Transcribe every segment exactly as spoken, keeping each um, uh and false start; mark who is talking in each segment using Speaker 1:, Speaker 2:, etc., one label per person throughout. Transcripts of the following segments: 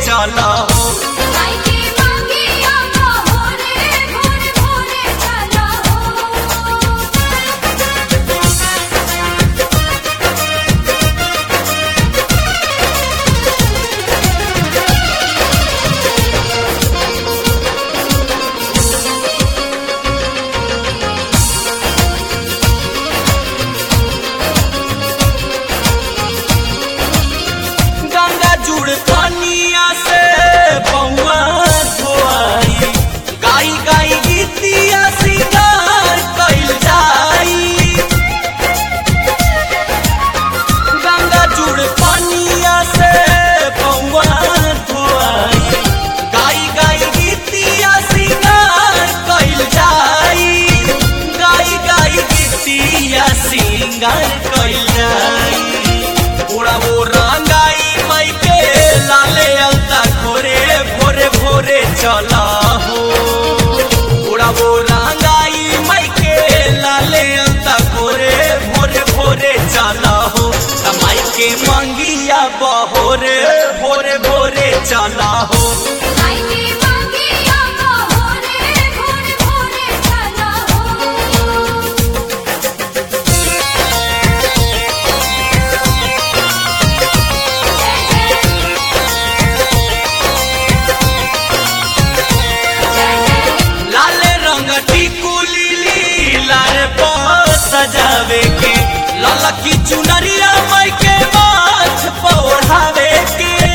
Speaker 1: चला हो। जुड़ पानिया से बउआ धोआई, गाई गाई गीतिया सिंगार कइल जाई। गंगा जुड़ पानिया से बउआ धोआई, गाई गाई गीतिया सिंगार कइल जाई। गाई गाई गीतिया सिंगार कइल जाई। ओरा वो रंगाई माई के लाले अलता घोरे भोरे भोरे चला हो। ओरा वो रंगाई माई के लाले अलता घोरे भोरे भोरे चला हो। माई के मंगिया बहोरे भोरे भोरे चला हो। सजावे के लाला की चुनरिया माई के माथ पौढ़ावे के।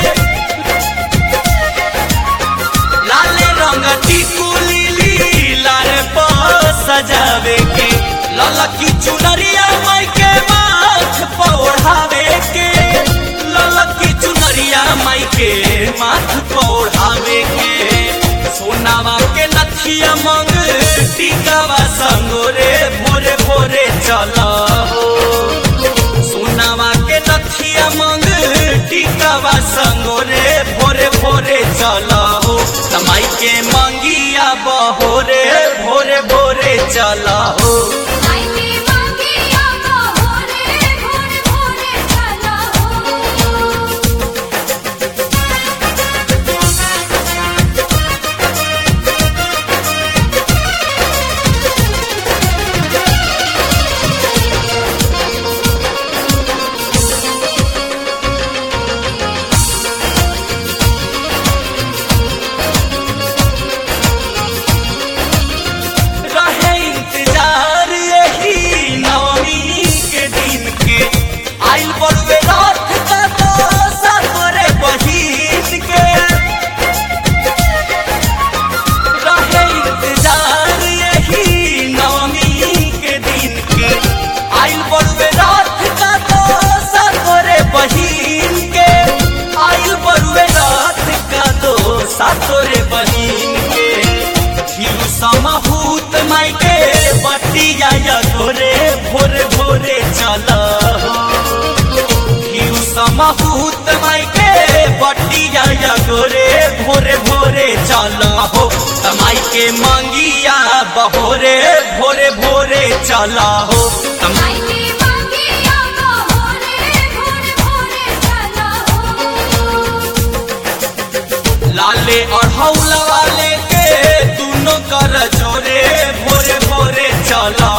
Speaker 1: लाले रंग टिकुली लारे सजावे के लाला की चुनरिया माई के माथ पौढ़ावे के। लाला की चुनरिया माई के माथ पौढ़ावे के। सोनावा के नथिया मंग टीकावा संगोरे भोरे भोरे चला हो। सोनावा के नथिया मंग टीकावा संगोरे भोरे भोरे चला हो। माई के मंगिया बहोरे भोरे भोरे चला हो। सातोरे बहिन के हिरू समहूत माई के बटिया गोरे भोरे भोरे चला हो। हिरू समहूत माई के बटिया गोरे भोरे भोरे चला हो। माई के मंगिया बहोरे भोरे भोरे चला हो। लाले और हौला वाले के दोनों कर जोरे भोरे भोरे चला